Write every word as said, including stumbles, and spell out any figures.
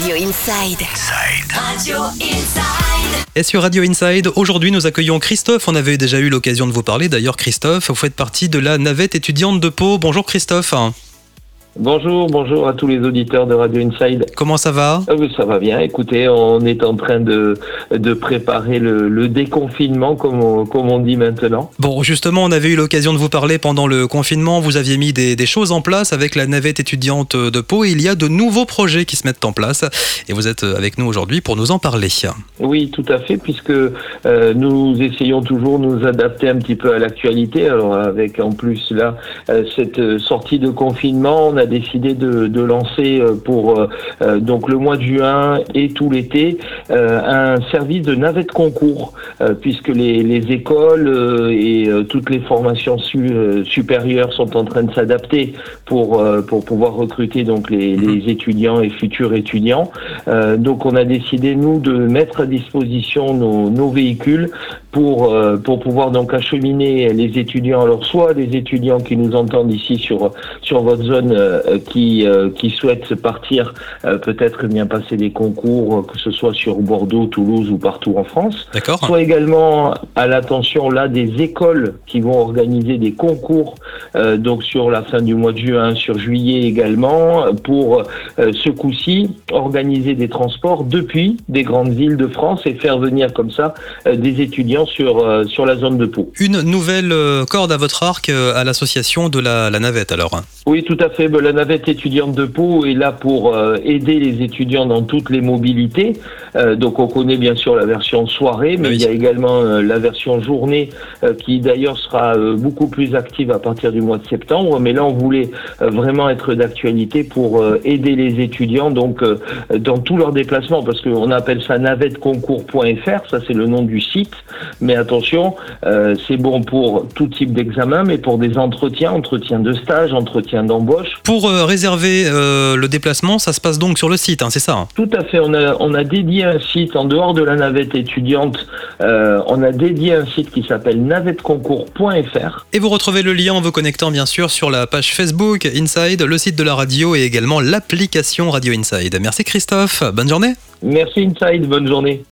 Radio Inside. Inside. Radio Inside. Et sur Radio Inside, aujourd'hui nous accueillons Christophe. On avait déjà eu l'occasion de vous parler. D'ailleurs Christophe, vous faites partie de la navette étudiante de Pau. Bonjour Christophe. Bonjour, bonjour à tous les auditeurs de Radio Inside. Comment ça va ? Ah oui, ça va bien. Écoutez, on est en train de, de préparer le, le déconfinement, comme on, comme on dit maintenant. Bon, justement, on avait eu l'occasion de vous parler pendant le confinement. Vous aviez mis des, des choses en place avec la navette étudiante de Pau. Et il y a de nouveaux projets qui se mettent en place. Et vous êtes avec nous aujourd'hui pour nous en parler. Oui, tout à fait, puisque euh, nous essayons toujours de nous adapter un petit peu à l'actualité. Alors, avec en plus là, euh, cette sortie de confinement, on a décidé de, de lancer pour euh, donc le mois de juin et tout l'été euh, un service de navette concours euh, puisque les, les écoles euh, et euh, toutes les formations su, euh, supérieures sont en train de s'adapter pour euh, pour pouvoir recruter donc les, les étudiants et futurs étudiants. Euh, donc on a décidé nous de mettre à disposition nos, nos véhicules pour euh, pour pouvoir donc acheminer les étudiants. Alors soit les étudiants qui nous entendent ici sur sur votre zone euh, qui euh, qui souhaitent partir euh, peut-être bien passer des concours, euh, que ce soit sur Bordeaux, Toulouse ou partout en France. D'accord. Soit également à l'attention là des écoles qui vont organiser des concours euh, donc sur la fin du mois de juin, sur juillet également, pour euh, ce coup-ci organiser des transports depuis des grandes villes de France et faire venir comme ça euh, des étudiants sur euh, sur la zone de Pau. Une nouvelle euh, corde à votre arc euh, à l'association de la, la navette alors. Oui, tout à fait. La navette étudiante de Pau est là pour euh, aider les étudiants dans toutes les mobilités. Euh, donc on connaît bien sûr la version soirée, mais oui, il y a également euh, la version journée euh, qui d'ailleurs sera euh, beaucoup plus active à partir du mois de septembre. Mais là on voulait euh, vraiment être d'actualité pour euh, aider les étudiants donc euh, dans tous leurs déplacements, parce qu'on appelle ça navette concours point f r, ça c'est le nom du site. Mais attention, euh, c'est bon pour tout type d'examen, mais pour des entretiens, entretiens de stage, entretiens d'embauche. Pour euh, réserver euh, le déplacement, ça se passe donc sur le site, hein, c'est ça hein? Tout à fait, on a, on a dédié un site en dehors de la navette étudiante, euh, on a dédié un site qui s'appelle navette concours point f r. Et vous retrouvez le lien en vous connectant bien sûr sur la page Facebook Inside, le site de la radio et également l'application Radio Inside. Merci Christophe, bonne journée. Merci Inside, bonne journée.